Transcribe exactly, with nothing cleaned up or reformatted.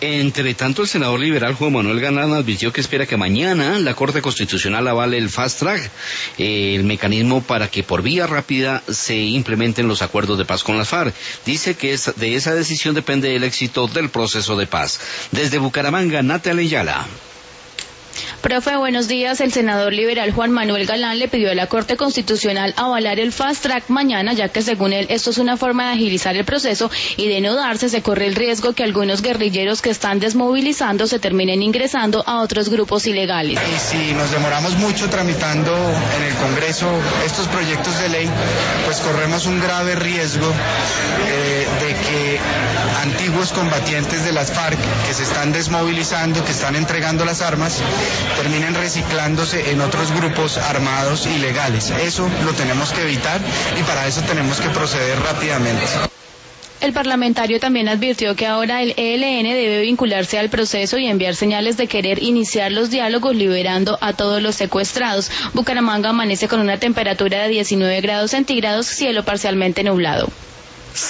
Entre tanto, el senador liberal Juan Manuel Galán advirtió que espera que mañana la Corte Constitucional avale el fast track, eh, el mecanismo para que por vía rápida se implementen los acuerdos de paz con las FARC. Dice que es, de esa decisión depende el éxito del proceso de paz. Desde Bucaramanga, Natalia Ayala. Profe, buenos días. El senador liberal Juan Manuel Galán le pidió a la Corte Constitucional avalar el fast track mañana, ya que según él esto es una forma de agilizar el proceso y de no darse se corre el riesgo que algunos guerrilleros que están desmovilizando se terminen ingresando a otros grupos ilegales. Y si nos demoramos mucho tramitando en el Congreso estos proyectos de ley, pues corremos un grave riesgo eh, de que antiguos combatientes de las FARC que se están desmovilizando, que están entregando las armas, terminen reciclándose en otros grupos armados ilegales. Eso lo tenemos que evitar y para eso tenemos que proceder rápidamente. El parlamentario también advirtió que ahora el E L N debe vincularse al proceso y enviar señales de querer iniciar los diálogos liberando a todos los secuestrados. Bucaramanga amanece con una temperatura de diecinueve grados centígrados, cielo parcialmente nublado.